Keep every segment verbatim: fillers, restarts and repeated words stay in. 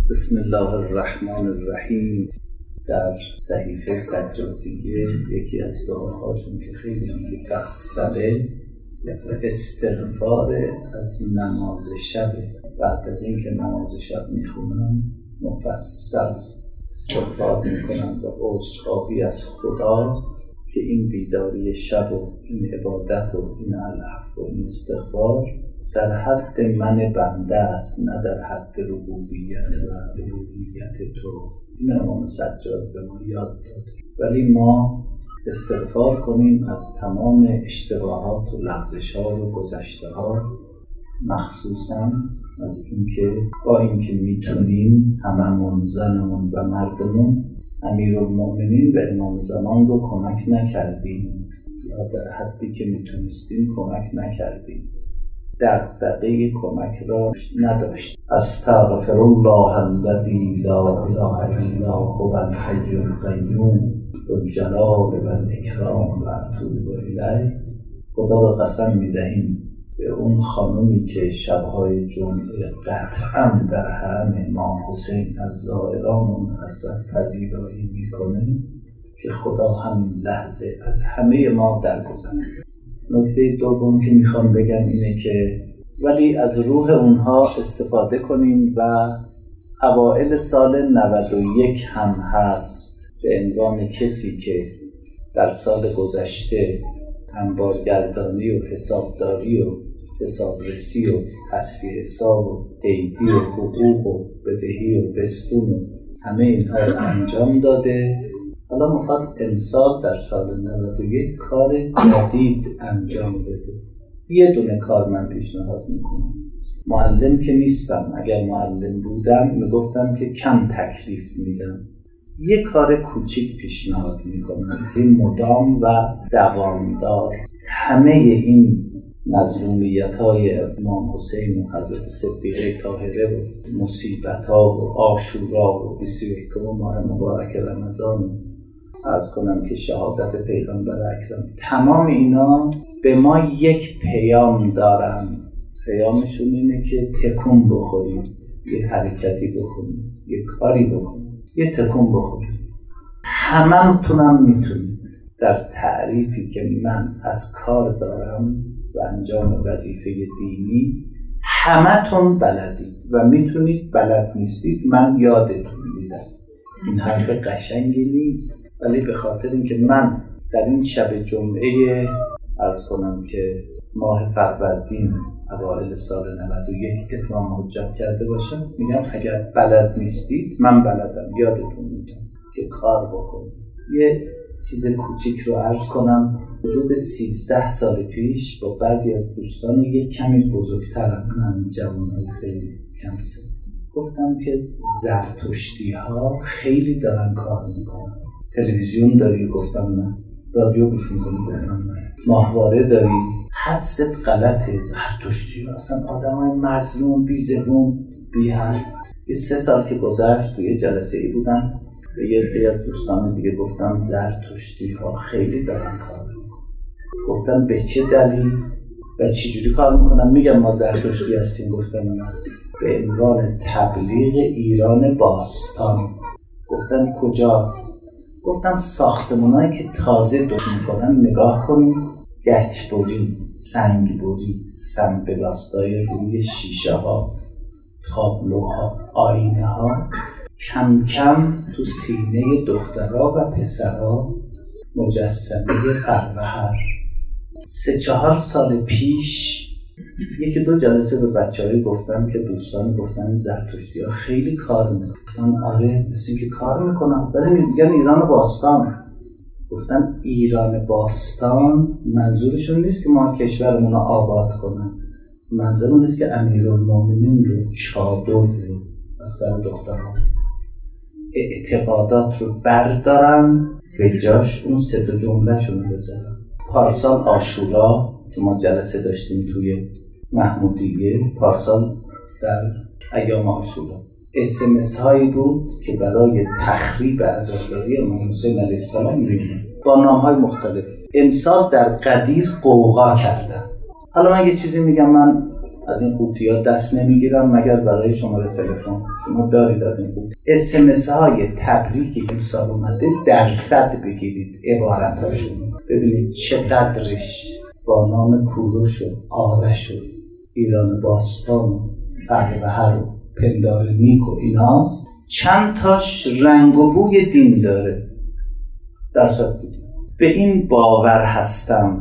بسم الله الرحمن الرحیم. در صحیفه سجادیه یکی از دعاهاشون که خیلی مفصله استغفار از نماز شب. بعد از اینکه نماز شب میخونم مفصل استغفار میکنم و عذرخواهی از خدا که این بیداری شب و این عبادت و این العفو و این استغفار در حد من بنده است، نه در حد ربوبیت و الوهیت تو. این امام سجاد به ما یاد داد. ولی ما استغفار کنیم از تمام اشتباهات و لغزش‌ها و گذشته‌ها، مخصوصاً از اینکه با اینکه میتونیم هممون زنمون و مردمون امیرالمؤمنین و امام زمان رو کمک نکردیم یا در حدی که میتونستیم کمک نکردیم، دغدغه کمک را نداشت. استغفر الله الذی لا اله الا هو الحی القیوم ذوالجلال والاکرام و اتوب الیه. خدا را قسم میدهیم به اون خانومی که شبهای جمعه قطعا در حرم امام حسین از زائران حضرت پذیرایی میکنه که خدا همین لحظه از همه ما درگذره. نکته دوم که میخوام بگم اینه که ولی از روح اونها استفاده کنیم و اوائل سال نود و یک هم هست به عنوان کسی که در سال گذشته انبارگردانی و حسابداری و حسابرسی و تصفیه حساب و عیدی و حقوق و بدهی و بستون و همه اینها رو انجام داده. حالا میخواد امسال در سال نود و یک کار جدید انجام بده. یه دونه کار من پیشنهاد میکنم. معلم که نیستم، اگر معلم بودم میگفتم که کم تکلیف میدم. یه کار کوچیک پیشنهاد میکنم، این مدام و دوامدار. همه این مظلومیت‌های امام حسین و حضرت صدیقه طاهره و مصیبت‌ها و عاشورا و بیست و یکم ماه مبارک رمضان، عرض کنم که شهادت پیغمبر اکرم، تمام اینا به ما یک پیام دارن. پیامشون اینه که تکون بخوریم، یه حرکتی بکنیم، یه کاری بکنیم، یه تکون بخوریم. هممتونم میتونیم در تعریفی که من از کار دارم و انجام وظیفه دینی همتون بلدید و میتونید. بلد نیستید من یادتون میدم. این حرف قشنگی نیست، ولی به خاطر اینکه من در این شب جمعه عرض کنم که ماه فروردین اوایل سال نود و یک اتمام حجت کرده باشم، میگم اگر بلد نیستید من بلدم، یادتون میدم که کار بکنید. یه چیز کوچیک رو عرض کنم. حدود سیزده سال پیش با بعضی از دوستان یک کمی بزرگترم، نه جوانای خیلی کم سن، گفتم که زرتشتی ها خیلی دارن کار میکنن. تلویزیون داری؟ گفتم نه. رادیو گوش میکنی؟ گفتم نه. ماهواره داری؟ حدست غلطه. زرتشتی ها اصلا آدم های مظلوم، بی زبون، بی حرف. یه سه سال که گذشت توی جلسه ای بودم، به یه عده از دوستان دیگه گفتم زرتشتی ها خیلی دارن کار میکنن. گفتم به چه دلیل و چی جوری کار میکنن؟ میگم ما زرتشتی هستیم. گفتم نه، به عنوان تبلیغ ایران باستان. گفتم کجا؟ گفتم ساختمانایی که تازه درست میکنن نگاه کنیم، گچ بری، سنگ بری، سنبلاستای روی شیشه ها، تابلوها، آینه ها کم کم تو سینه دخترها و پسرها مجسمه فروهر. سه چهار سال پیش یکی دو جلسه به بچه‌های گفتم که دوستان گفتن زرتشتی ها خیلی کار میکنن. آره مثل اینکه کار میکنن، ولی میگن ایران باستان. گفتن ایران باستان منظورشون نیست که ما کشورمون رو آباد کنن، منظورمون نیست که امیرالمؤمنین رو، چادر رو از سر دخترها، اعتقادات رو بردارن به جاش اون سه تا جمله شون رو بذارن. پارسال عاشورا که ما جلسه داشتیم توی محمودیه، پارسال در ایام عاشورا اس ام اس هایی بود که برای تخریب عزاداری امام حسین علیه السلام می‌ریم با نام های مختلف. امسال در قدیر قوقا کردن. حالا من یه چیزی میگم، من از این قوطی‌ها دست نمیگیرم مگر برای شماره تلفن. شما دارید از این قوطی اس ام اس های تبریکی که امسال اومده درصد بگیرید عبارتاشون، ببینید چقدرش با نام کوروش و آرش و ایران باستان و فربهر و پندار نیک و ایناست، چند تاش رنگ و بوی دین داره. درصد بگیرید. به این باور هستم.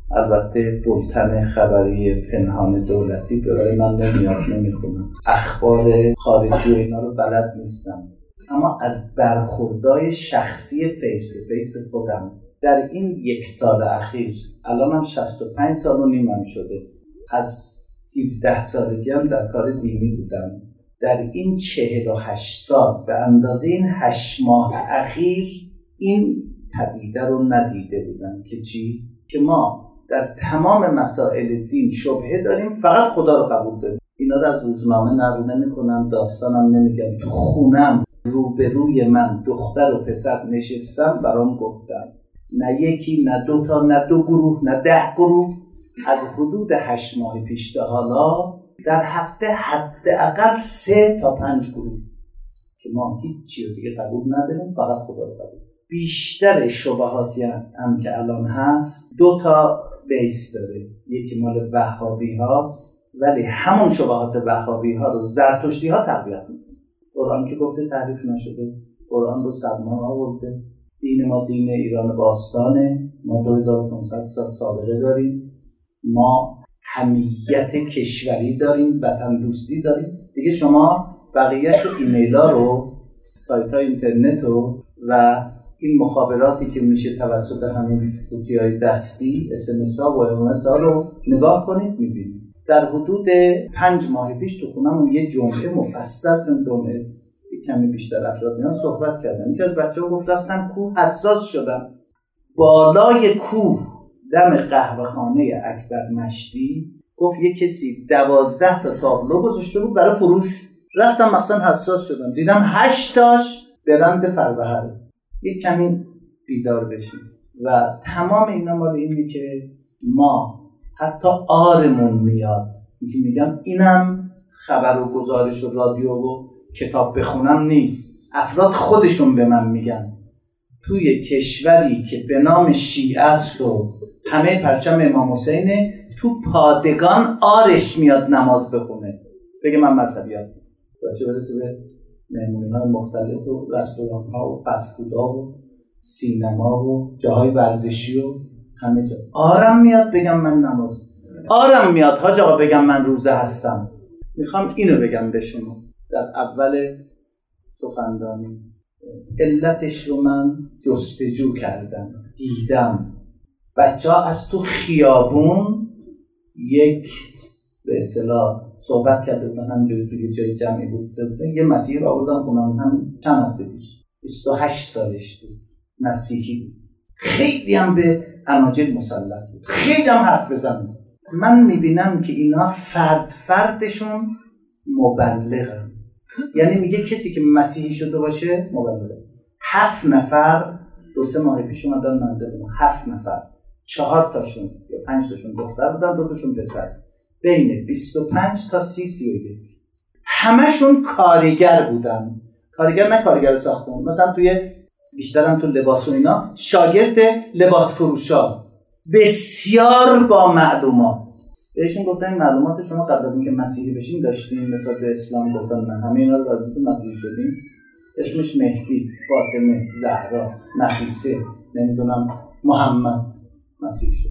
البته بولتن خبری پنهان دولتی برای من نمیاد، نمیخونم، اخبار خارجی و اینا رو بلد نیستم، اما از برخوردهای شخصی فیس به فیس خودم در این یک سال اخیر، الانم شصت و پنج سال و نیمم شده، از هفده سالگی هم در کار دینی بودم، در این چهل و هشت سال به اندازه این هشت ماه اخیر این پدیده رو ندیده بودم که چی؟ که ما در تمام مسائل دین شبهه داریم، فقط خدا رو قبول داریم. اینا رو از روزنامه نقل نمی‌کنم، داستانم نمیگم. تو خونم روبروی من دختر و پسر نشستم برام گفتن، نه یکی نه دو تا نه دو گروه نه ده گروه، از حدود هشت ماه پیش تا حالا در هفته حداقل سه تا پنج گروه که ما هیچ چیز دیگه قبول نداریم، فقط خدا رو قبول. بیشتر شبهاتی هم که الان هست دو تا بیس داره، یکی مال وهابی هاست، ولی همون شبهات وهابی ها رو زرتشتی ها تقویت میکنه. قرآن که گفته تحریف نشده، قرآن رو صد ماه آورده، دین ما دین ایران باستانه، ما دو هزار و پانصد سال سابقه داریم، ما حمیت کشوری داریم، وطن دوستی داریم. دیگه شما بقیه‌اش ایمیل ها رو، سایت های اینترنت رو و این مخابراتی که میشه توسط همین قوطی‌های دستی اس ام اس ها و ام اس ها رو نگاه کنید میبینید. در حدود پنج ماه پیش تو خونم یه جمعه مفصل، چون جمعه کمی بیشتر افراد میان صحبت کردم، یکی از بچه‌ها گفت رفتم کوه حساس شدم. بالای کوه دم قهوه‌خانه اکبر مشتی گفت یه کسی دوازده تا تابلو گذاشته بود برای فروش. رفتم مثلا حساس شدم، دیدم هشت تاش برند فربهر. یک کمی بیدار بشیم و تمام اینا مال اینه که ما حتی آرمون میاد که میگم اینم خبر و گزارش و رادیو و کتاب بخونم نیست، افراد خودشون به من میگن توی کشوری که به نام شیعه است و همه پرچم امام حسینه، تو پادگان آرش میاد نماز بخونه بگه من مذهبی هستم، چه برسه به مهمونی‌های مختلف و رستوران‌ها و فست‌فودها و سینما و جاهای ورزشی و همه جا. آرم میاد بگم من نماز، آرم میاد حاج آقا بگم من روزه هستم. میخوام اینو بگم به شما در اول سخنرانی، علتش رو من جستجو کردم، دیدم بچه ها از تو خیابون یک به اصطلاح صحبت کرده بودن، همجوری توی جای جمعی بود، یه مسیحی رو آوردن خونم هم چند هفته پیش، بیست و هشت سالش بود، مسیحی بود، خیلی هم به اناجیل مسلط بود، خیلی هم حرف بزن. من میبینم که اینا فرد فردشون مبلغن، یعنی میگه کسی که مسیحی شده باشه مبلغه. هفت نفر دو سه ماه پیش اومدن منزل ما، هفت نفر، چهار تاشون یا پنج تاشون دختر بودن، دو تاشون پسر، بین بیست و پنج تا سی سی و یک، همشون کارگر بودن. کارگر نه کارگر ساختمون، مثلا توی بیشترم تو لباس و اینا شاگرد لباس فروشا، بسیار با معلومات. بهشون گفتن معلومات شما قبل از اینکه مسیحی بشین داشتین، مثلا به اسلام گفتن نه، همه اینا رو از اینکه مسیحی شدیم، اسمش مهدی، فاطمه، زهرا، نفیسه، نمیدونم محمد، مسیحی شد.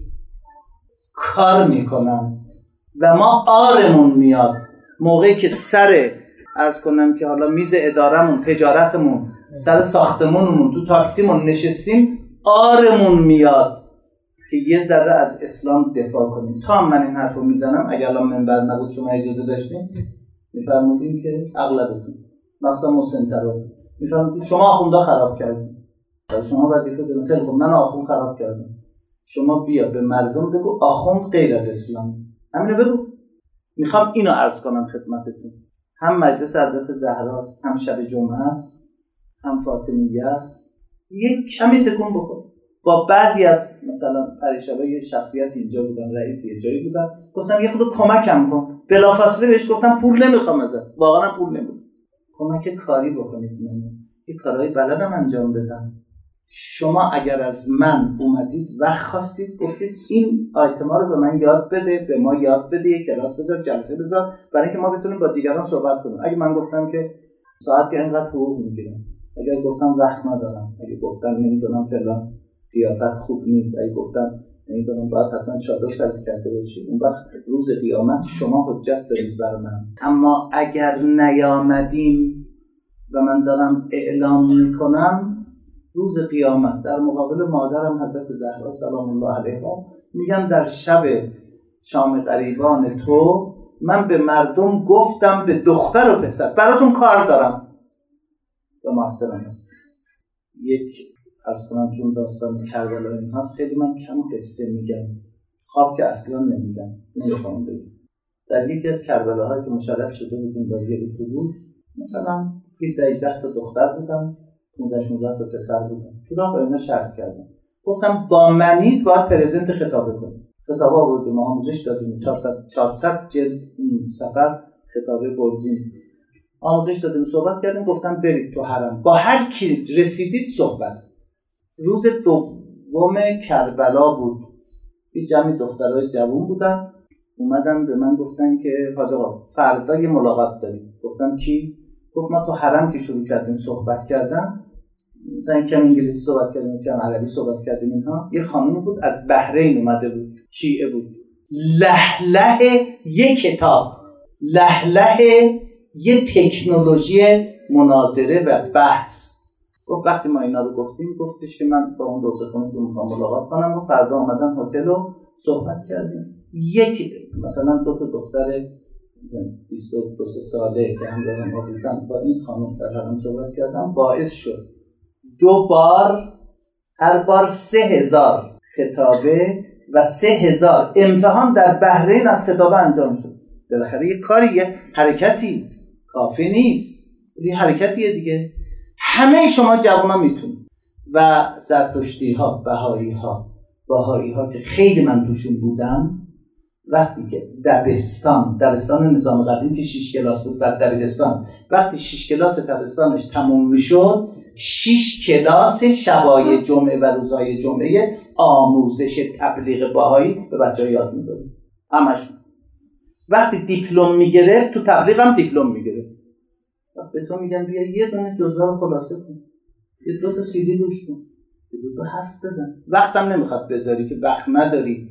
کار میکنن و ما آرمون میاد موقعی که سر عرض کنم که حالا میز ادارمون، تجارتمون، سر ساختمونمون، تو تاکسیمون نشستیم، آرمون میاد که یه ذره از اسلام دفاع کنیم. تا من این حرف رو میزنم، اگر الان منبر نبود شما اجازه داشتیم میفرمودیم که اغلبتون مثلا مسنترو میفرمودیم شما آخوندا خراب کردیم، شما وظیفه دارید. خیلی خوب، من آخوند خراب کردم، شما بیا به مردم بگو آخوند غیر از اسلام، همینو بگو. میخوام اینو عرض کنم خدمتتون، هم مجلس حضرت زهراست، هم شب جمعه است، هم فاطمیه است، یک کمی تکون بخور. با بعضی از مثلا پریشبای شخصیت اینجا بودن، رئیس یه جایی بودن، گفتم یه خود کمکم کن. بلافاصله بهش گفتم پول نمیخوام ازت، واقعا پول نمیخوام، کمک کاری بکنید من یه کارهای بلدم انجام بدم. شما اگر از من اومدید وقت خواستید گفتید این آیتما رو به من یاد بده، به ما یاد بده، یک کلاس بذار، جلسه بذار، برای اینکه ما بتونیم با دیگران صحبت کنیم. اگه من گفتم که ساعت که اینقدر حقوق میگیرم، اگر گفتم وقت ندارم، اگه گفتم نمیدونم فلان قیافت خوب نیست، اگه گفتم نمیدونم باید حتما چادر سر کرده باشی، اون وقت روز قیامت شما حجت دارید بر من. اما اگر نیامدیم و من دارم اعلام میکنم، روز قیامت در مقابل مادرم حضرت زهرا سلام الله علیها میگم در شب شام غریبان تو من به مردم گفتم به دختر و پسر براتون کار دارم و موثرم هست. یک از کنم چون داستان کربلا این هست، خیلی من کم قصه میگم، خواب که اصلا نمیگم، نمیخوام بگم. در یکی از کربلاهایی که مشرف شده بودیم با یه اتوبوس، مثلا هجده هجده تا دختر بودم، پانزده شانزده تا پسر بودم، تو راه با اینا شرط کردم، گفتم با منید باید پرزنت خطابه کنیم. خطابه آوردیم، ما آموزش دادیم، چهارصد جلد سفر خطابه بردیم، آموزش دادیم، صحبت کردیم، گفتم برید تو حرم، با هر کی رسیدید صحبت. روز دوم کربلا بود، یه جمعی دخترای جوان بودن، اومدن به من گفتن که حاج آقا فردا یه ملاقات داریم. گفتم کی؟ گفت ما تو حرم که شروع کردیم صحبت کردن، مثلا کم انگلیسی صحبت کردیم، کم عربی صحبت کردیم، اینها یه خانم بود از بحرین اومده بود، شیعه بود، لهله یه کتاب، لهله یه تکنولوژی مناظره و بحث. گفت وقتی ما اینا رو گفتیم، گفتش که من با اون روزخونه تو میخوام ملاقات کنم و فردا اومدن هتل رو صحبت کردیم. یک مثلا دو تا دختر بیست و دو ساله که هم دارم ها بودن با این خانم در حرم صحبت کردم، باعث شد دو بار، هر بار سه هزار خطابه و سه هزار امتحان در بحرین از خطابه انجام شد. بالاخره یه کاری، یه حرکتی کافی نیست، یه حرکتیه دیگه. همه شما جوانا میتونید و زرتشتی ها، بهایی ها، بهایی ها که خیلی من توشون بودم، وقتی که دبستان دبستان نظام قدیم که شش کلاس بود، بعد دبیرستان، وقتی شش کلاس دبستانش تموم میشد، شش کلاس شبای جمعه و روزهای جمعه آموزش تبلیغ بهایی به بچه‌ها یاد میداد. همشون وقتی دیپلم میگرفت، تو تبلیغ هم دیپلم میگرفت. وقتی به تو میگن بیا یه دونه جزوه رو خلاصه کن، یه دو تا سی دی گوش کن، یه دو تا حرف بزن، وقتم نمیخواد بذاری که وقت نداری.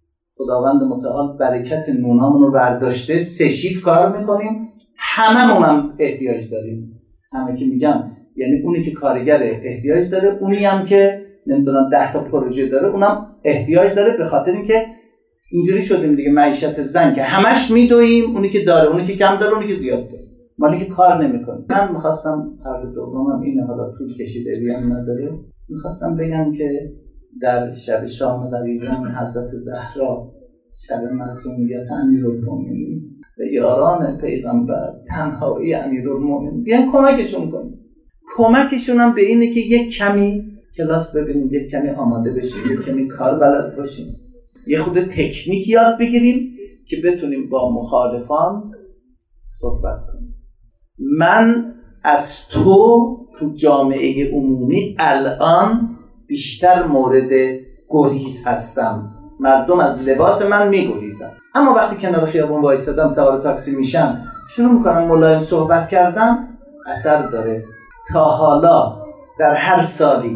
خداوند متعال برکت نونامون رو برداشته، سه شیف کار میکنیم، هممون هم احتیاج داریم. همه که میگم یعنی اونی که کارگر احتیاج داره، اونی هم که نمیدونم ده تا پروژه داره اونم احتیاج داره، به خاطر اینکه اینجوری شدیم دیگه معیشت زن که همش میدویم، اونی که داره، اونی که کم داره، اونی که زیاد داره، مالی که کار نمیکنه. من میخواستم حرف دومم اینه، حالا طول کشیده بیان نداره، میخواستم بگم که در شب شام غریبان حضرت زهرا، شب مظلومیت امیرالمومنین و یاران پیغمبر، تنهایی امیرالمومنین، بیان کمکشون کنیم. کمکشون هم به اینه که یک کمی کلاس ببینیم، یک کمی آماده بشیم، یک کمی کار بلد باشیم، یه خود تکنیک یاد بگیریم که بتونیم با مخالفان صحبت کنیم. من از تو تو جامعه عمومی الان بیشتر مورد گریز هستم، مردم از لباس من میگریزن، اما وقتی کنار خیابون وایسادم سوار تاکسی میشم، شروع میکنم ملایم صحبت کردم، اثر داره. تا حالا در هر سالی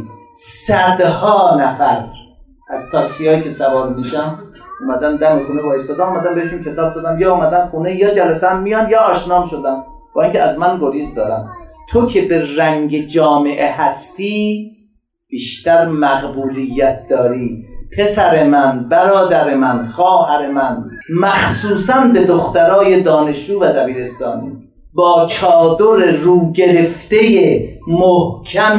صدها نفر از تاکسی‌هایی که سوار میشم اومدن دم خونه وایسادم، اومدن بهشون کتاب دادم، یا اومدن خونه، یا جلسه میان، یا آشنام شدم، با اینکه از من گریز دارم. تو که به رنگ جامعه هستی بیشتر مقبولیت داری، پسر من، برادر من، خواهر من، مخصوصاً به دخترای دانشجو و دبیرستانی، با چادر رو گرفته محکم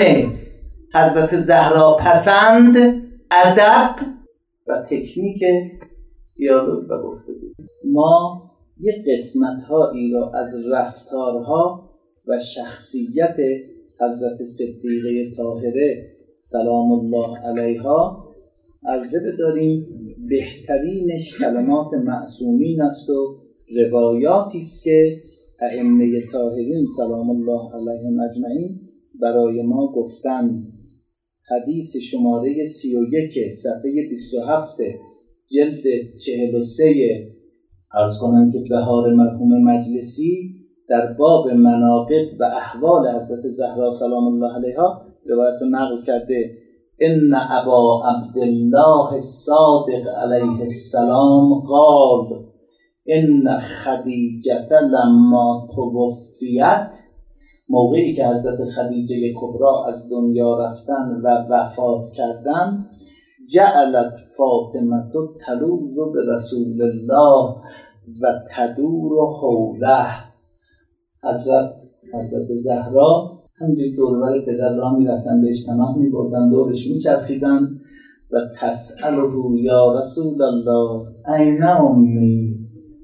حضرت زهرا پسند، ادب و تکنیک دیالوگ و گفتگو. ما یک قسمت‌هایی را از رفتارها و شخصیت حضرت صدیقه طاهره سلام الله علیها عرضه بداریم بهترینش کلمات معصومین است و روایاتی است که ائمه طاهرین سلام الله علیهم اجمعین برای ما گفتند. حدیث شماره سی و یک صفحه بیست و هفت جلد چهل و سه عرض کنم که بهار مرحوم مجلسی در باب مناقب و احوال حضرت زهرا سلام الله علیها روایت رو نقل کرده. ان ابا عبدالله الصادق علیه السلام قال ان خدیجه لما توفیت، موقعی که حضرت خدیجه کبرا از دنیا رفتن و وفات کردن، جعلت فاطمه تلوذ برسول الله و تدور حوله. حضرت حضرت زهرا همجور دوربر پدر را می رفتن، بهش پناه می بردن، دورش می چرخیدن و تسأله یا رسول الله این امی،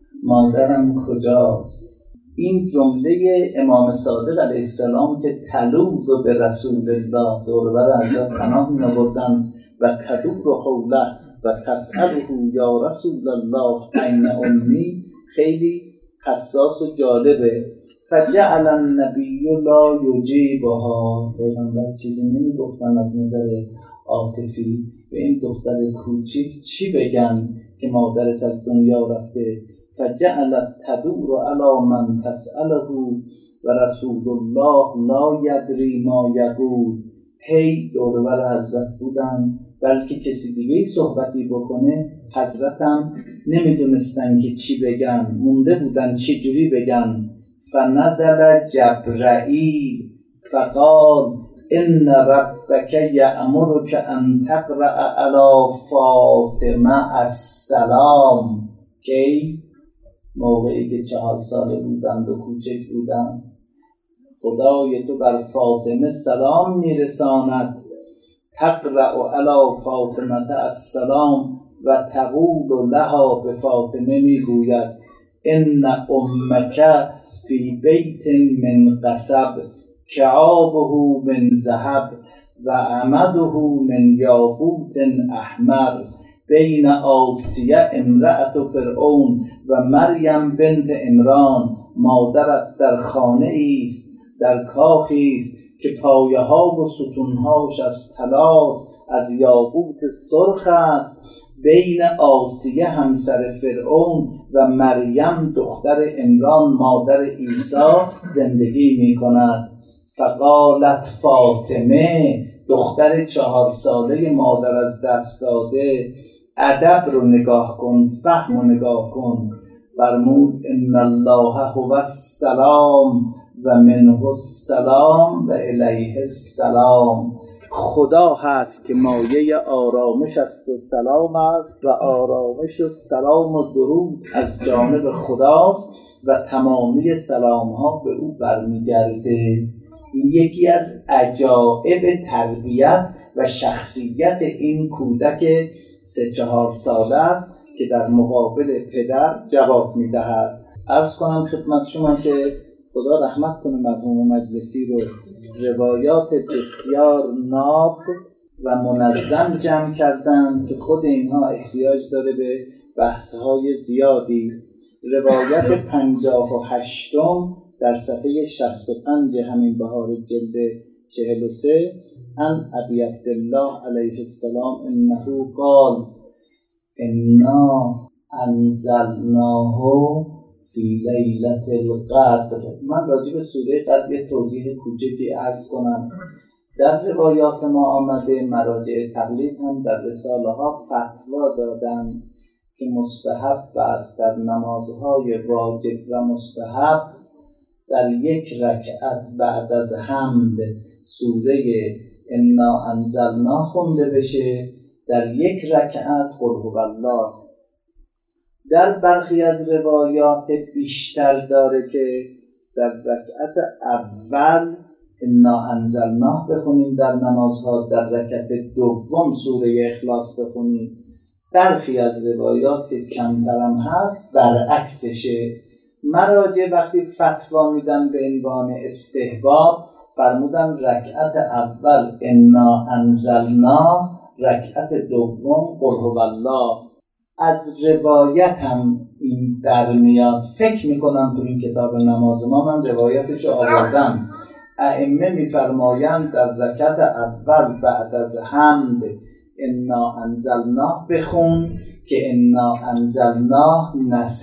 مادرم کجاست. این جمله امام صادق علیه السلام که تلوذ به رسول الله، دوربر حضرت پناه می بردن و تدور حوله و تسأله یا رسول الله این امی، خیلی حساس و جالبه. فجعل النبی لا یجیبها، پیغمبر چیزی نمی گفتن از نظر عاطفی به این دختر کوچیک چی بگن که مادرت از دنیا رفته. فجعل تدور علی من تسأله و رسول الله لا یدری ما یقول، هی دوربر حضرت بودن بلکه کسی دیگه صحبتی بکنه حضرتم نمیدونستن که چی بگن، مونده بودن چی جوری بگن. فنزل جبرائیل فقال ان ربک یأمرک ان تقرأ علی فاطمه السلام، که موقعی که چهار ساله بودند و کوچک بودند، خدای تو بر فاطمه سلام میرساند. تقرأ علی فاطمه السلام و تقول لها، به فاطمه میگوید ان امک فی بیت من قصب کعابه من ذهب و عمده من یاقوت احمر بین آسیه امرأت فرعون و مریم بنت عمران. مادرت در خانه است، در کاخی است که پایه ها و ستونهاش از طلاست، از یاقوت سرخ است. بین آسیه همسر فرعون و مریم دختر عمران مادر عیسی زندگی می کند. فقالت فاطمه، دختر چهار ساله مادر از دست داده، ادب رو نگاه کن، فهم رو نگاه کن، فرمود ان الله هو السلام و منه السلام و الیه السلام. خدا هست که مایه آرامش است و سلام است و آرامش و سلام و درود از جانب خداست و تمامی سلام ها به او برمیگرده. این یکی از عجایب تربیت و شخصیت این کودک سه چهار ساله است که در مقابل پدر جواب میدهد. عرض کنم خدمت شما که خدا رحمت کنه مرحوم مجلسی رو، روایات بسیار ناب و منظم جمع کردن که خود اینها احتیاج داره به بحث‌های زیادی. روایت پنجاه و هشتم در صفحه شصت و پنج همین بهار جلد چهل و سه عن ابی عبدالله علیه السلام انه قال انا انزلناه فی لیلة القدر. من راجع به سوره قدر یه توضیح کوچکی عرض کنم. در روایات ما آمده، مراجع تقلید هم در رساله ها فتوا دادن که مستحب است در نمازهای واجب و مستحب در یک رکعت بعد از حمد سوره انا انزلنا خونده بشه، در یک رکعت قل هو الله. در برخی از روایات بیشتر داره که در رکعت اول انا انزلناه بخونیم در نمازها، در رکعت دوم سوره اخلاص بخونیم. برخی از روایات که کمترم هست برعکسشه. مراجع وقتی فتوا میدن به عنوان استحباب فرمودن رکعت اول انا انزلنا، رکعت دوم قل هو الله. از روایتم این در میاد، فکر میکنم تو این کتاب نماز ما من روایتش رو آوردم. ائمه میفرمایند در رکعت اول بعد از حمد انا انزلناه بخون که انا انزلناه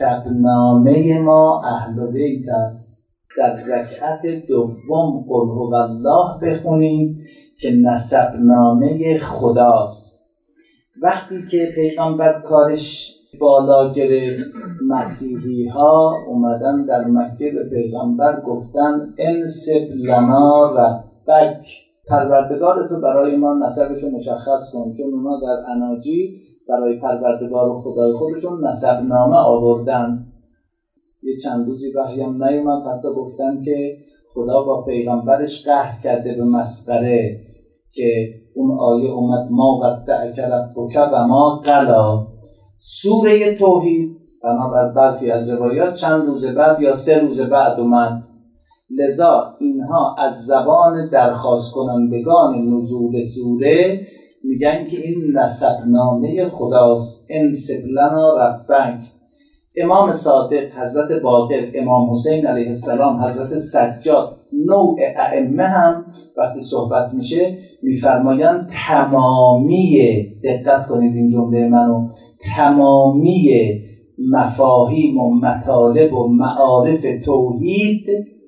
نسبنامه ما اهل بیت است. در رکعت دوم قل هو الله بخونیم که نسبنامه خداست. وقتی که پیغمبر کارش بالا گرفت، مسیحی ها اومدن در مکه به پیغمبر گفتن انسب لنا ربک، پروردگار تو برای ما نسبش رو مشخص کن، چون اونا در اناجیل برای پروردگار و خدای خودشون نسب نامه آوردن. یه چند روزی وحی هم نیومد، حتی گفتن که خدا با پیغمبرش قهر کرده به مسخره که اون آیه اومد ما ودعک ربک و ما قلا. سوره توحید بنابر برخی از روایات چند روز بعد یا سه روز بعد اومد. لذا اینها از زبان درخواست کنندگان نزول سوره میگن که این نسبنامه خداست، انسب لنا ربک. امام صادق، حضرت باقر، امام حسین علیه السلام، حضرت سجاد، نوع ائمه هم وقتی صحبت میشه میفرمایند تمامی، دقت کنید این جمله منو، تمامی مفاهیم و مطالب و معارف توحید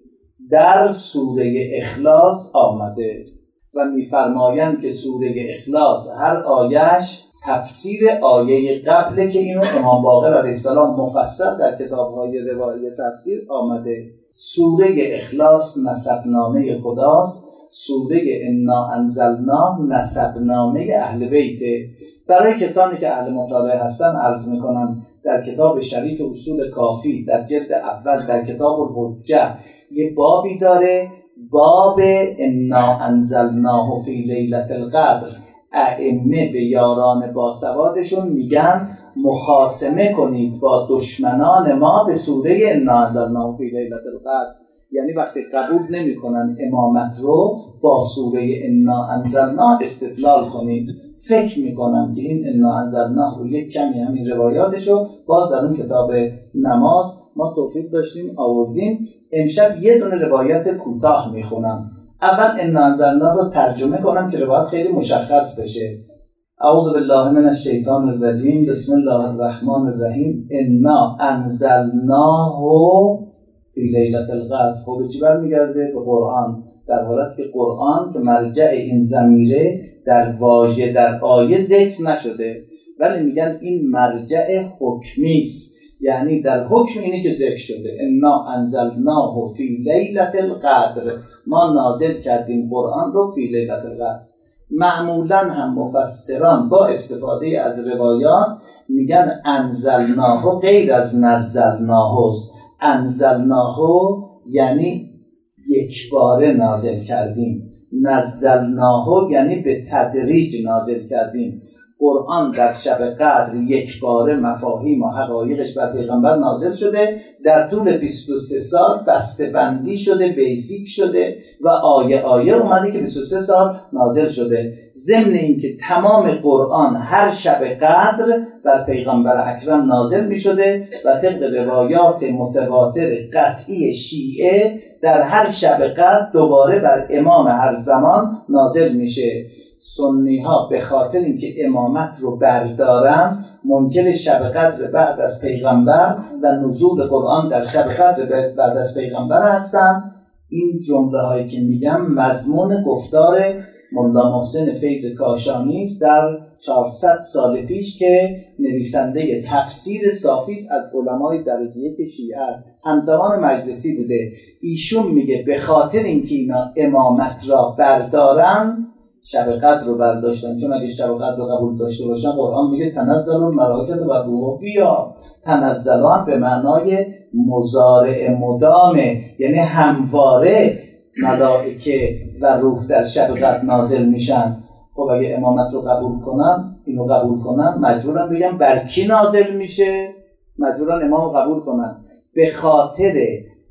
در سوره اخلاص آمده و میفرمایند که سوره اخلاص هر آیهش تفسیر آیه قبله که اینو امام باقر علیه السلام مفصل در کتاب‌های روایی تفسیر آمده. سوره اخلاص نسبنامه خداست، سوره انا انزلناه نسبنامه اهل بیته. برای کسانی که اهل مطالعه هستن عرض میکنم در کتاب شریف اصول کافی در جلد اول در کتاب الحجه یه بابی داره، باب انا انزلناه فی لیلة القدر. ائمه به یاران باسوادشون میگن مخاصمه کنید با دشمنان ما به سوره انا انزلناه فی لیلة القدر، یعنی وقتی قبول نمی کنن امامت رو با سوره انا انزلناه استدلال کنید. فکر میکنم که این انا انزلناه رو یک کمی همین روایاتشو باز در اون کتاب نماز ما توفیق داشتیم آوردیم. امشب یه دونه روایت کوتاه میخونم. اول انا انزلناه رو ترجمه کنم که روایت خیلی مشخص بشه. اعوذ بالله من الشیطان الرجیم، بسم الله الرحمن الرحیم. انا انزلناه فی لیلة القدر. خب به چی برمیگرده؟ به قرآن، در حالت که قرآن که مرجع این ضمیره در واژه در آیه ذکر نشده، ولی میگن این مرجع حکمی است، یعنی در حکم اینی که ذکر شده. انا انزلناه فی لیلة القدر، ما نازل کردیم قرآن رو فی لیلة القدر. معمولا هم مفسران با استفاده از روایات میگن انزلناه غیر از نزلناه است. انزلناه یعنی یک باره نازل کردیم، نزلناه یعنی به تدریج نازل کردیم. قرآن در شب قدر یک باره مفاهیم و حقایقش بر پیغمبر نازل شده، در طول بیست و سه سال بسته بندی شده، بیسیک شده و آیه آیه اومده که بیست و سه سال نازل شده. ضمن این که تمام قرآن هر شب قدر بر پیغمبر اکرم نازل می شده و طبق روایات متواتر قطعی شیعه در هر شب قدر دوباره بر امام هر زمان نازل میشه. سنی ها به خاطر اینکه امامت رو بردارن منکر شب قدر بعد از پیغمبر و نزول قرآن در شب قدر بعد از پیغمبر هستن. این جمله هایی که میگم مضمون گفتار ملا محسن فیض کاشانی است در چهارصد سال پیش که نویسنده تفسیر صافی است از علمای درجه یک شیعه است، همزمان مجلسی بوده. ایشون میگه به خاطر اینکه اینا امامت را بردارن شب قدر رو برداشتن، چون اگه شب قدر رو قبول داشته باشن قرآن میگه تنزل الملائکه و روح فیها. تنزلان به معنای مضارع مدامه، یعنی همواره ملائکه و روح در شب قدر نازل میشن. خب اگه امامت رو قبول کنم، اینو قبول کنم، مجبورم بگم بر کی نازل میشه؟ مجبورم امام رو قبول کنم. به خاطر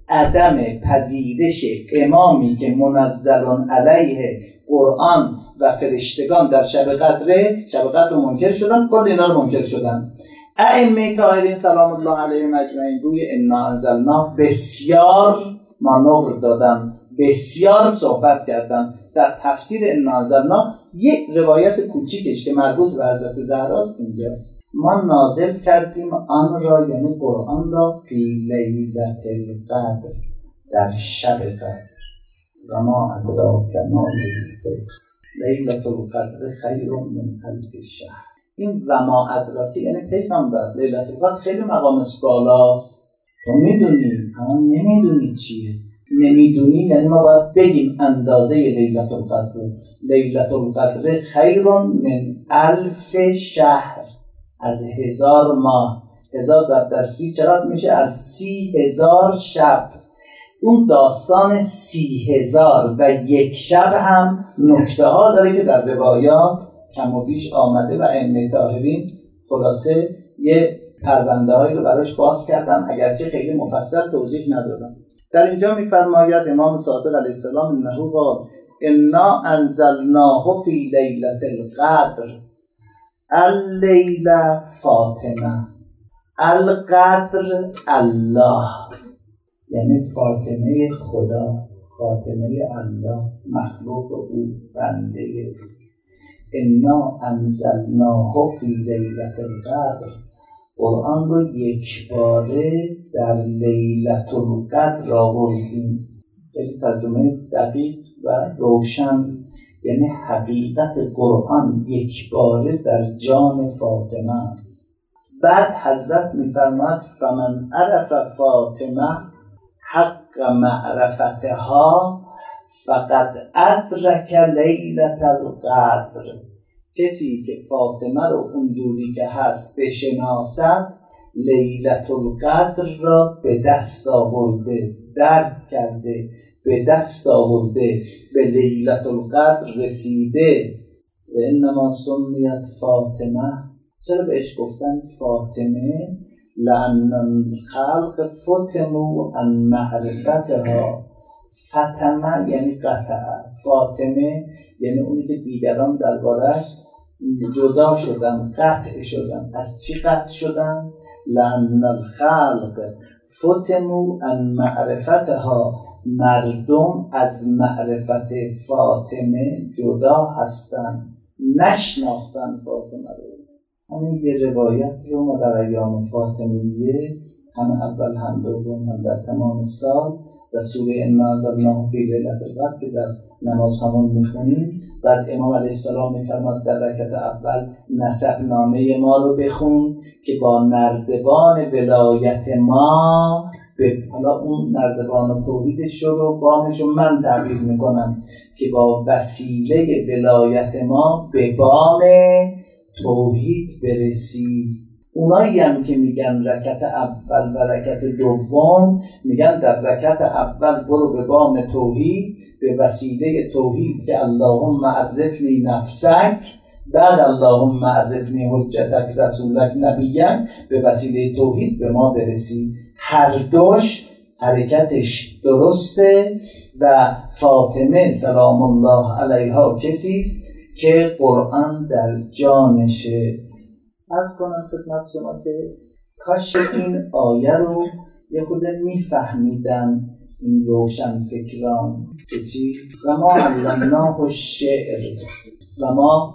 عدم پذیرش امامی که منزل علیه قرآن و فرشتگان در شب قدره، شب قدر رو منکر شدن، کل اینا رو منکر شدن. ائمه طاهرین سلام الله علیهم اجمعین روی انا انزلنا بسیار مانور دادن، بسیار صحبت کردن. در تفسیر انا انزلنا یک روایت کوچیکش که مربوط به حضرت زهراست اینجاست: ما نازل کردیم آن را، یعنی قرآن را، فی لیلة القدر، در شب قدر. و ما ادراک ما لیلة القدر خیر من الف شهر. این و ما ادراکی یعنی پیغمبر. لیلة القدر خیلی مقامش بالاست، تو میدونی اما نمیدونی چیه. نمیدونی یعنی ما باید بگیم اندازه لیلة القدر. لیلة القدر خیر من الف شهر، از هزار ماه. هزار ضرب در سی چقدر میشه؟ از سی هزار شب. اون داستان سی هزار و یک شب هم نکته ها داره که در روایات کم و بیش آمده و ائمه طاهرین خلاصه یه پرونده هایی رو براش باز کردن، اگرچه خیلی مفصل توضیح ندادن. در اینجا میفرماید امام صادق علیه السلام انه قال انا انزلناه فی لیلة القدر اللیله فاطمه. القدر الله، یعنی فاطمه خدا، فاطمه الله، مخلوق او، بنده او. انا انزلناه فی لیلة القدر، قرآن رو یک باره در لیلة القدر آوردیم. خیلی ترجمه دقیق و روشن، یعنی حقیقت قرآن یک باره در جان فاطمه است. بعد حضرت میفرماد فمن عرف فاطمه حق معرفتها فقد ادرک لیلة القدر. کسی که فاطمه رو اونجوری که هست بشناسد، لیلة القدر را به دست آورده، درک کرده، به دست آورده، به لیلة القدر رسیده. و انما سمیت فاطمه، چرا بهش گفتن فاطمه؟ لأن الخلق فتنوا عن معرفتها. فتمه یعنی قطع، فاطمه یعنی اونی که دیگران دربارش جدا شدن، قطع شدن. از چی قطع شدن؟ لأن الخلق فتنوا عن معرفتها، مردم از معرفت فاطمه جدا هستن، نشناختن فاطمه رو. همین یه روایت رو ما در ایام فاطمیه، هم اول هم دوم هم در تمام سال و سوره انا انزلناه فی لیلة القدر که در نماز همون میخونیم. بعد امام علیه السلام میفرماد در رکعت اول نسب نامه ما رو بخون که با نردبان ولایت ما به، حالا اون نردبان توحیدش رو بامش رو من تعبیر میکنم، که با وسیله ولایت ما به بام توحید برسی. اونایی هم که میگن رکعت اول و رکعت دوم، میگن در رکعت اول برو به بام توحید، به وسیله توحید که اللهم عرفنی نفسک، بعد اللهم عرفنی حجتک رسولک نبیک، به وسیله توحید به ما برسی. هر دوش حرکتش درسته و فاطمه سلام الله علیها کسیست که قرآن در جانشه. عرض کنم خدمت شما که کاش این آیه رو یه خود میفهمیدن این روشن فکران که چی؟ و ما علمناه الشعر و ما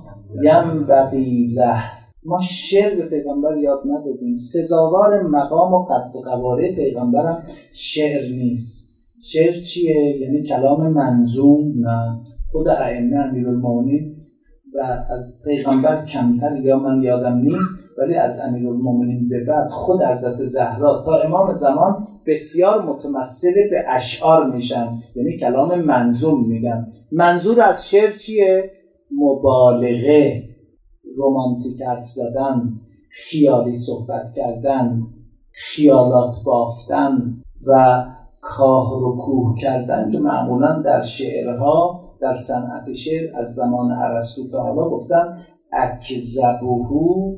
ینبغی له. ما شعر به پیغمبر یاد ندادیم. سزاوار مقام و قد و قواره پیغمبرم شعر نیست. شعر چیه؟ یعنی کلام منظوم. نه، خود ائمه امیرالمومنین و از پیغمبر کمتر، یا من یادم نیست، ولی از امیرالمومنین به بعد خود حضرت زهرا تا امام زمان بسیار متمثل به اشعار میشن، یعنی کلام منظوم میگن. منظور از شعر چیه؟ مبالغه، رمانتیک حرف زدن، خیالی صحبت کردن، خیالات بافتن و کاه رو کوه کردن که معمولا در شعرها، در صنعت شعر از زمان ارسطو تا حالا گفتن اکذبهو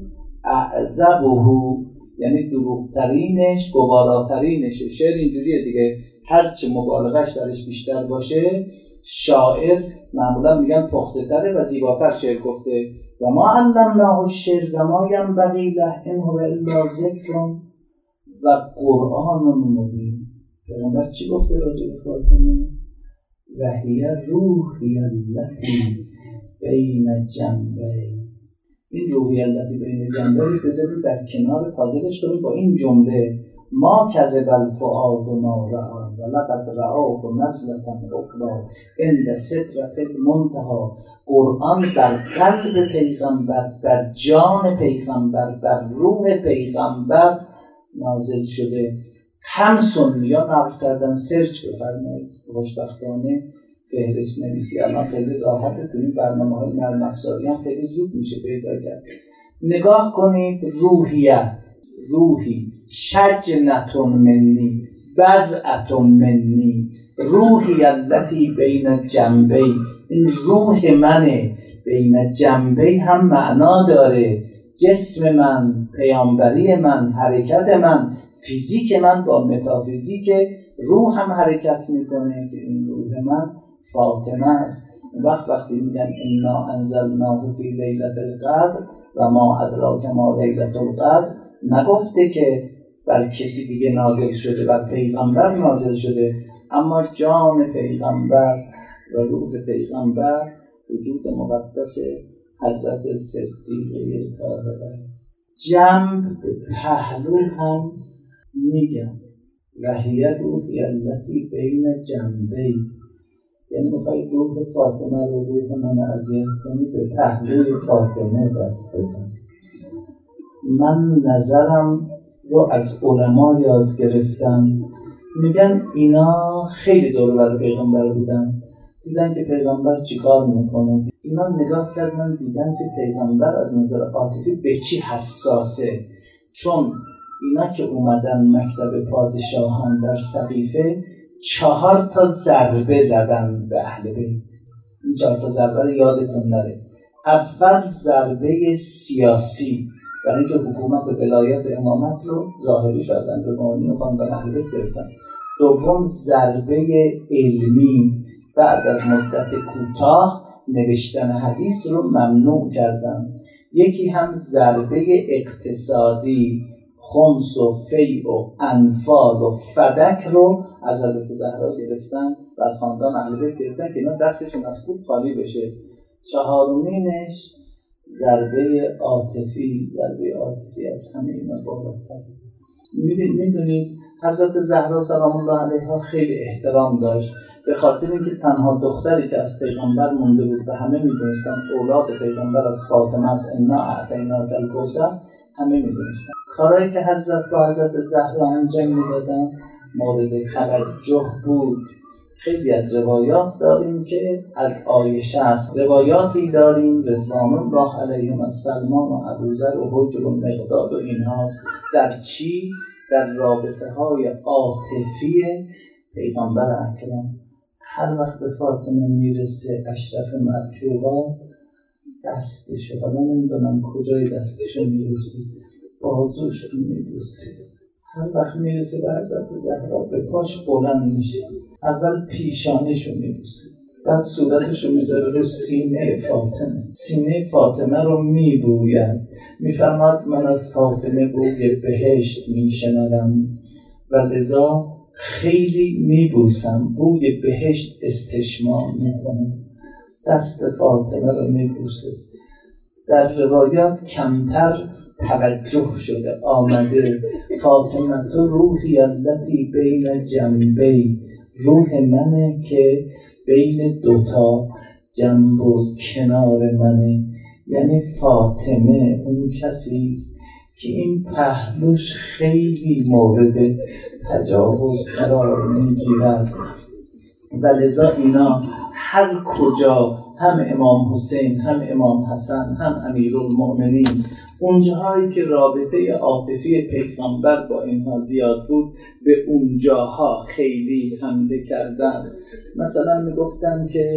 اعذبهو، یعنی دروغترینش گواراترینشه. شعر اینجوریه دیگه، هرچه مبالغش درش بیشتر باشه شاعر معمولا میگن پخته تره و زیباتر شعر گفته. و ما علمناه الشعر و ما ینبغی له ان هو الا ذکر و قرآن مبین. پیغمبر چی گفته راجع به فاطمه؟ و هی روحی التی بین جنبی. این روحی التی بین جنبی بذارید در کنار پازلش کنید با این جمله ما کذب الفؤاد ما رأی ولقد رآه نزلة أخری عند سدرة المنتهی. قرآن در قلب پیغمبر، در جان پیغمبر، در روح پیغمبر نازل شده. هم سنی‌ها نقل کردن، سرچ بفرمایید خوشبختانه فهرست نویسی الان خیلی راحته، توی برنامه‌های نرم افزاری هم خیلی زود میشه پیدا کرد. نگاه کنید روحیه، روحی شجنة منی بضعة منی روحی التی بین جنبی. این روح منه، بین جنبی هم معنا داره. جسم من، پیامبری من، حرکت من، فیزیک من با متافیزیک روح هم حرکت میکنه که این روح من فاطمه است. وقت وقتی میگن انا انزلناه فی لیلة القدر و ما ادراک ما لیلة القدر، نگفته که بر کسی دیگه نازل شده، بر پیغمبر نازل شده، اما جان پیغمبر و روح پیغمبر وجود مقدس حضرت صدیقه طاهره. جنب پهلو هم میگم و هی روحی التی بین جنبی، یعنی میخوایی روح فاطمه رو روح من اذیت کنی، به پهلوی فاطمه دست بزن. من نظرم رو از علما یاد گرفتم، میگن اینا خیلی دور بر پیغمبر بودن، دیدن که پیغمبر چیکار میکنه، اینا نگاه کردن دیدن که پیغمبر از نظر عاطفی به چی حساسه. چون اینا که اومدن مکتب پادشاهان در سقیفه چهار تا ضربه زدن به اهل بیت. این چهار تا ضربه رو یادتون نره. اول ضربه سیاسی، برای اینکه حکومت و ولایت و امامت رو ظاهریش از امیرالمومنین و خاندان اهل بیت گرفتن. دوم ضربه علمی، بعد از مدت کوتاه نوشتن حدیث رو ممنوع کردن. یکی هم ضربه اقتصادی، خمس و فیع و انفال و فدک رو از حضرت زهرا گرفتن و از خاندان اهل بیت گرفتن که اینا دستشون از پول خالی بشه. چهارمینش ضربه عاطفی، ضربه عاطفی از همه اینا بالاتر. میدونید حضرت زهرا سلام الله علیها خیلی احترام داشت، به خاطر اینکه تنها دختری که از پیغمبر مونده بود و همه میدونستن اولاد پیغمبر از فاطمه است، انا اعطیناک الکوثر، همه میدونستن. کارهایی که حضرت با حضرت زهرا انجام میدادن مورد توجه بود. خیلی از روایات داریم که از عایشه است، روایاتی داریم رضوان الله علیهم از سلمان و ابوذر و حجر و مقداد و اینها. در چی؟ در رابطه های عاطفی پیغمبر اکرم. هر وقت به فاطمه میرسه اشرف مرجوعات دستش، حالا نمیدونم کجای دستش میرسه، بازوش رو میبوسه. هر وقت میرسه به حضرت زهرا به پاش بلند میشه، اول پیشانش رو میبوسه، بعد صورتش رو میذاره رو سینه فاطمه، سینه فاطمه رو میبوید، میفرماد من از فاطمه بوی بهشت میشنوم و لذا خیلی میبوسم، بوی بهشت استشمام میکنم. دست فاطمه رو میبوسه. در روایات کمتر توجه شده آمده فاطمه تو روحی التی بین جنبی، روح منه که بین دوتا جنب و کنار منه. یعنی فاطمه اون کسیست که این پهلوش خیلی مورد تجاوز قرار میگیرد و لذا اینا هر کجا، هم امام حسین، هم امام حسن، هم امیرالمؤمنین، اونجاهایی که رابطه عاطفی پیغمبر با اینها زیاد بود به اونجاها خیلی حمله کردن. مثلا میگفتن که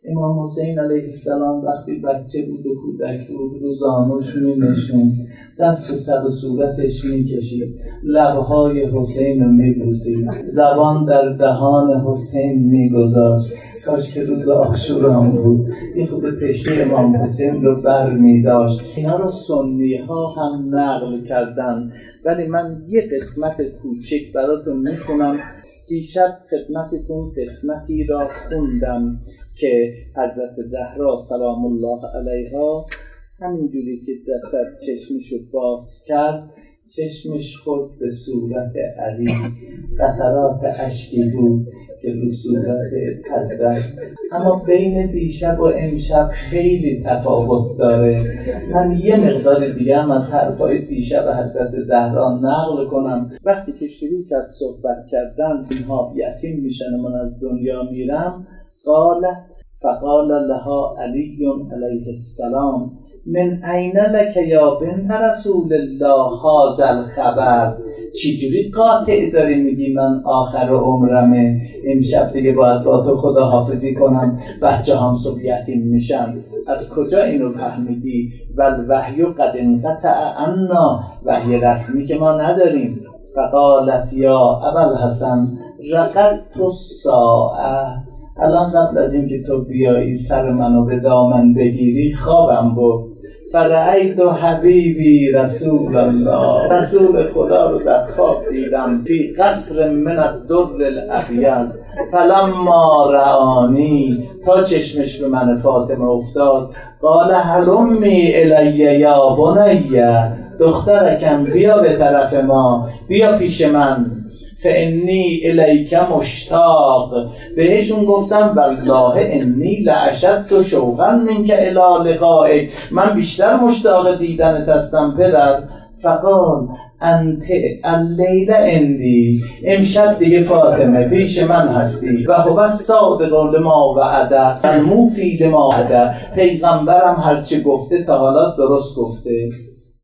امام حسین علیه السلام وقتی بچه بود و کودک بود رو زانوش می نشوند، دست به سر و صورتش می کشید، لبهای حسین رو می بوسید، زبان در دهان حسین می گذاشت. کاش که روز عاشورا بود یه خود تشنه امام حسین رو بر می داشت. اینا رو سنی ها هم نقل کردن، ولی من یه قسمت کوچک براتون میخونم. دیشب خدمتتون قسمتی را خوندم که حضرت زهرا سلام الله علیها همینجوری که دست چشمشو باز کرد، چشمش خورد به صورت علی، قطرات اشکی بود که رو صورت حضرت. اما بین دیشب و امشب خیلی تفاوت داره. من یه مقدار دیگه هم از حرفای دیشب حضرت زهرا نقل کنم. وقتی که شروع کرد صحبت کردن اینها یتیم میشن و من از دنیا میرم، قالت فقال لها علی علیه السلام من این لک یا بنت رسول الله هذا الخبر. چجوری قاطع داری میگی من آخر عمرمه، امشب دیگه باید با تو خداحافظی کنم، بچه هم صبح یتیم میشن؟ از کجا اینو فهمیدی؟ والوحی قد انقطع عنا، وحی رسمی که ما نداریم. فقالت یا ابوالحسن رقدت الساعه، الان قبل از اینکه تو بیایی سر منو به دامن بگیری خوابم بود. فرأیت حبیبی رسول الله، رسول خدا رو در خواب دیدم، فی قصر من الدر الابیض فلما رآنی، تا چشمش به من فاطمه افتاد، قال هلمی الی یا بنی، دخترکم بیا به طرف ما، بیا پیش من، فانی الیک مشتاق. بهشون گفتم والله انی لاشد شوقا منک الی لقائک، من بیشتر مشتاق دیدنت هستم پدر. فقال انت اللیل عندی، امشب دیگه فاطمه پیش من هستی. و هو الصادق لما وعد الموفی لما وعد، پیغمبرم هرچه گفته تا حالا درست گفته.